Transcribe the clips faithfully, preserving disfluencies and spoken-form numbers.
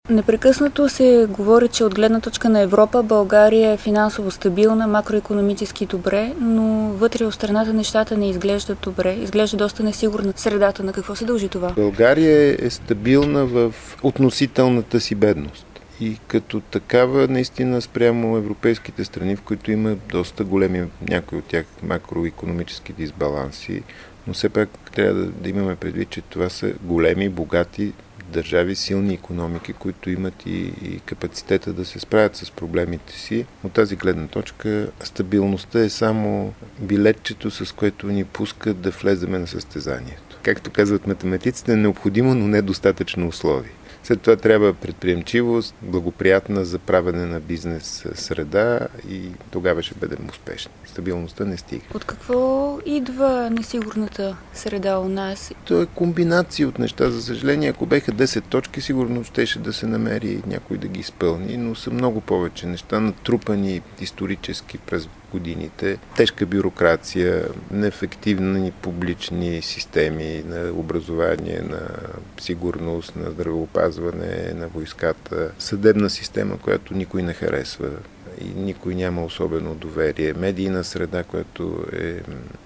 Непрекъснато се говори, че от гледна точка на Европа България е финансово стабилна, макроекономически добре, но вътре в страната нещата не изглеждат добре. Изглежда доста несигурна средата. На какво се дължи това? България е стабилна в относителната си бедност. И като такава, наистина, спрямо европейските страни, в които има доста големи, някои от тях, макроекономически дисбаланси, но все пак трябва да, да имаме предвид, че това са големи, богати държави, силни икономики, които имат и, и капацитета да се справят с проблемите си. От тази гледна точка стабилността е само билетчето, с което ни пускат да влеземе на състезанието. Както казват математиците, е необходимо, но недостатъчно условие. След това трябва предприемчивост, благоприятна за правене на бизнес среда и тогава ще бъдем успешни. Стабилността не стига. От какво идва несигурната среда у нас? То е комбинация от неща. За съжаление, ако беха десет точки, сигурно щеше да се намери някой да ги изпълни, но са много повече неща, натрупани исторически през годините. Тежка бюрокрация, неефективни публични системи на образование, на сигурност, на здравеопазване, на войската, съдебна система, която никой не харесва и никой няма особено доверие. Медийна среда, която е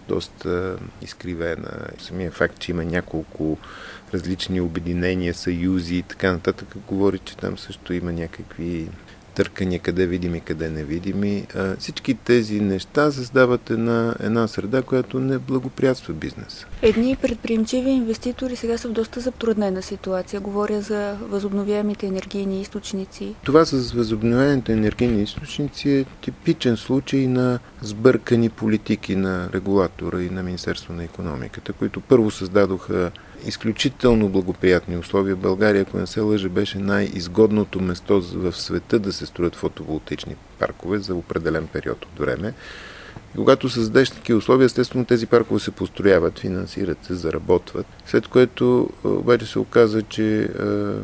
доста изкривена. Самия факт, че има няколко различни обединения, съюзи и така нататък, говори, че там също има някакви търкания, къде видими, къде невидими. Всички тези неща създават една, една среда, която не благоприятства бизнеса. Едни предприемчиви инвеститори сега са в доста затруднена ситуация. Говоря за възобновяемите енергийни източници. Това с възобновяемите енергийни източници е типичен случай на сбъркани политики на регулатора и на Министерство на икономиката, които първо създадоха изключително благоприятни условия. България, ако не се лъжа, беше най-изгодното место в света да се строят фотоволтаични паркове за определен период от време. И когато създадеш такива условия, естествено тези паркове се построяват, финансират се, заработват, след което обаче се оказа, че е,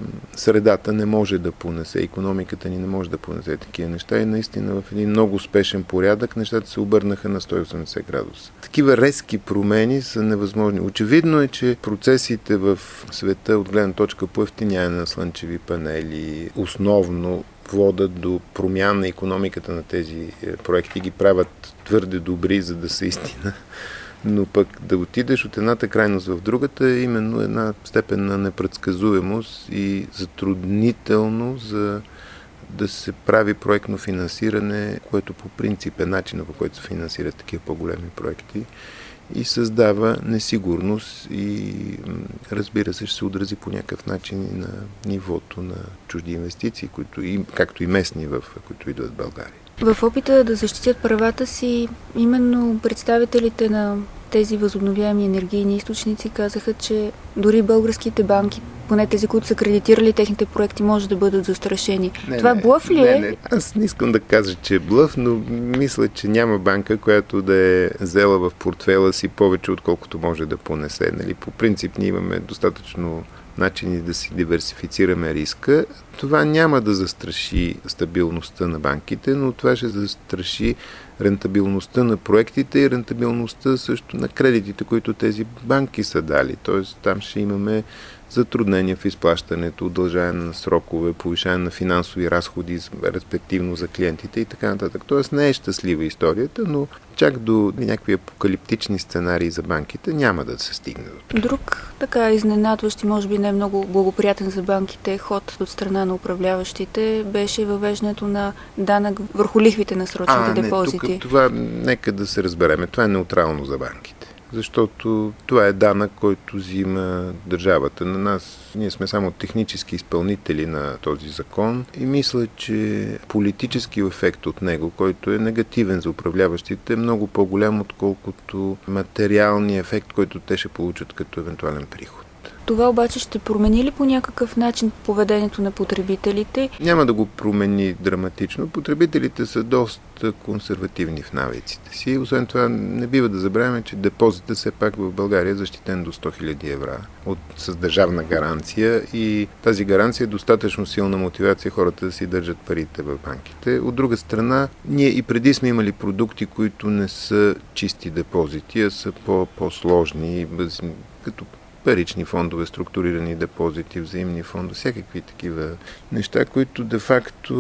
средата не може да понесе, икономиката ни не може да понесе такива неща и наистина в един много успешен порядък нещата се обърнаха на сто и осемдесет градуса. Такива резки промени са невъзможни. Очевидно е, че процесите в света от гледна точка по евтиняне на слънчеви панели основно водят до промяна на икономиката на тези проекти, ги правят твърде добри, за да са истина. Но пък да отидеш от едната крайност в другата е именно една степен на непредсказуемост и затруднително за да се прави проектно финансиране, което по принцип е начинът, по който се финансират такива по-големи проекти и създава несигурност и, разбира се, ще се отрази по някакъв начин и на нивото на чужди инвестиции, които и, както и местни, в които идват в България. В опита да защитят правата си, именно представителите на тези възобновяеми енергийни източници казаха, че дори българските банки, поне тези, които са кредитирали техните проекти, може да бъдат застрашени. Не, Това не, блъф ли е? Не, не. Аз не искам да кажа, че е блъф, но мисля, че няма банка, която да е взела в портфела си повече, отколкото може да понесе. Нали? По принцип ние имаме достатъчно начини да си диверсифицираме риска. Това няма да застраши стабилността на банките, но това ще застраши рентабилността на проектите и рентабилността също на кредитите, които тези банки са дали. Тоест там ще имаме затруднения в изплащането, удължаване на срокове, повишаване на финансови разходи, респективно за клиентите и така нататък. Тоест не е щастлива историята, но чак до някакви апокалиптични сценарии за банките няма да се стигне. Друг така изненадващ и може би не много благоприятен за банките ход от страна на управляващите беше въвеждането на данък върху лихвите на срочните а, депозити. Не, тук, това нека да се разбереме. Това е неутрално за банките. Защото това е данък, който взима държавата. На нас, ние сме само технически изпълнители на този закон и мисля, че политически ефект от него, който е негативен за управляващите, е много по-голям, отколкото материалния ефект, който те ще получат като евентуален приход. Това обаче ще промени ли по някакъв начин поведението на потребителите? Няма да го промени драматично. Потребителите са доста консервативни в навиците си. Освен това, не бива да забравяме, че депозитът все пак в България е защитен до сто хиляди евро от, с държавна гаранция и тази гаранция е достатъчно силна мотивация хората да си държат парите в банките. От друга страна, ние и преди сме имали продукти, които не са чисти депозити, а са по- по-сложни, като парични фондове, структурирани депозити, взаимни фондове, всякакви такива неща, които де-факто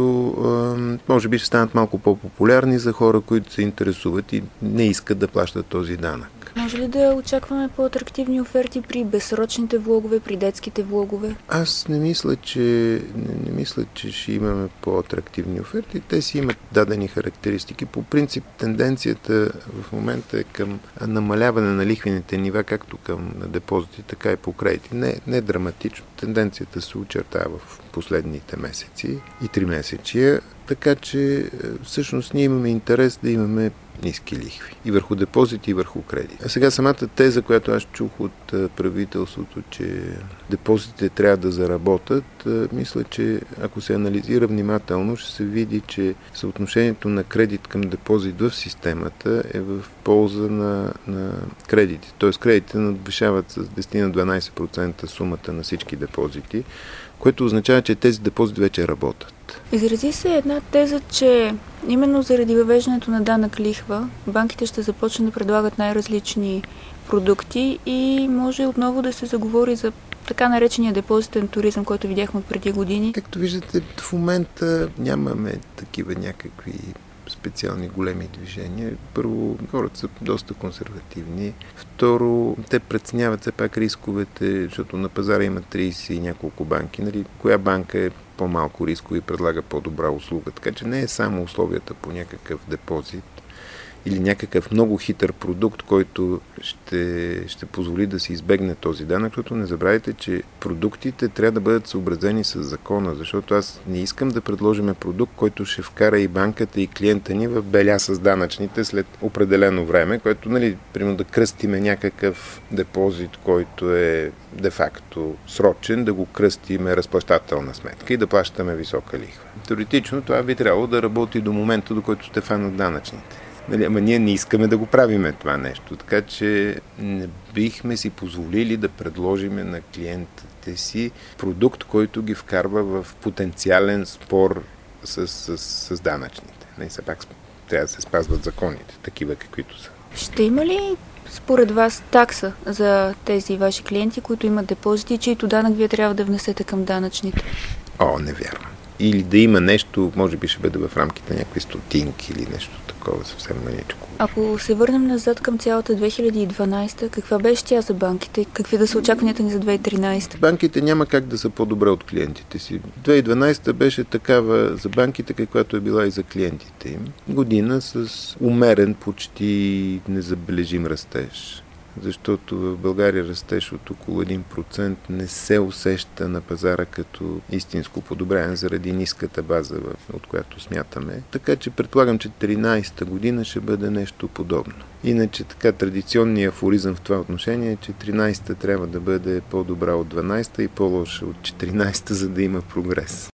може би ще станат малко по-популярни за хора, които се интересуват и не искат да плащат този данък. Може ли да очакваме по-атрактивни оферти при безсрочните влогове, при детските влогове? Аз не мисля, че, не, не мисля, че ще имаме по-атрактивни оферти. Те си имат дадени характеристики. По принцип, тенденцията в момента е към намаляване на лихвените нива, както към депозити, така и по кредити. Не, не е драматично. Тенденцията се очертава в последните месеци и три месечия, така че всъщност ние имаме интерес да имаме ниски лихви. И върху депозити, и върху кредити. А сега самата теза, която аз чух от правителството, че депозитите трябва да заработят, мисля, че ако се анализира внимателно, ще се види, че съотношението на кредит към депозит в системата е в полза на, на кредити. Тоест кредитите надвишават с десет на дванадесет процента сумата на всички депозити, което означава, че тези депозити вече работят. Изрази се една теза, че именно заради въвеждането на данък лихва, банките ще започнат да предлагат най-различни продукти и може отново да се заговори за така наречения депозитен туризъм, който видяхме преди години. Както виждате, в момента нямаме такива някакви специални големи движения. Първо, хората са доста консервативни. Второ, те преценяват все пак рисковете, защото на пазара има тридесет и няколко банки. Нали? Коя банка е по-малко рисково и предлага по-добра услуга. Така че не е само условията по някакъв депозит или някакъв много хитър продукт, който ще, ще позволи да се избегне този данък, защото не забравяйте, че продуктите трябва да бъдат съобразени с закона, защото аз не искам да предложим продукт, който ще вкара и банката, и клиента ни в беля с данъчните след определено време, което, нали, примерно да кръстиме някакъв депозит, който е де-факто срочен, да го кръстиме разплащателна сметка и да плащаме висока лихва. Теоретично това би трябвало да работи до момента, до който ще фанат данъчните. Нали, ама ние не искаме да го правиме това нещо, така че не бихме си позволили да предложиме на клиентите си продукт, който ги вкарва в потенциален спор с, с, с данъчните. Не, все пак трябва да се спазват законите, такива каквито са. Ще има ли според вас такса за тези ваши клиенти, които имат депозити, чието данък вие трябва да внесете към данъчните? О, не вярвам. Или да има нещо, може би ще бъде в рамките на някакви стотинки или нещо такова съвсем маничко. Ако се върнем назад към цялата две хиляди и дванадесета, каква беше тя за банките? Какви да са очакванията ни за две хиляди и тринадесета? Банките няма как да са по-добре от клиентите си. две хиляди и дванадесета беше такава за банките, каквато е била и за клиентите им. Година с умерен, почти незабележим растеж. Защото в България растеж от около един процент не се усеща на пазара като истинско подобряване заради ниската база, от която смятаме. Така че предполагам, че тринадесета година ще бъде нещо подобно. Иначе така традиционният афоризъм в това отношение е, че тринадесета трябва да бъде по-добра от дванадесета и по-лоша от четиринадесета, за да има прогрес.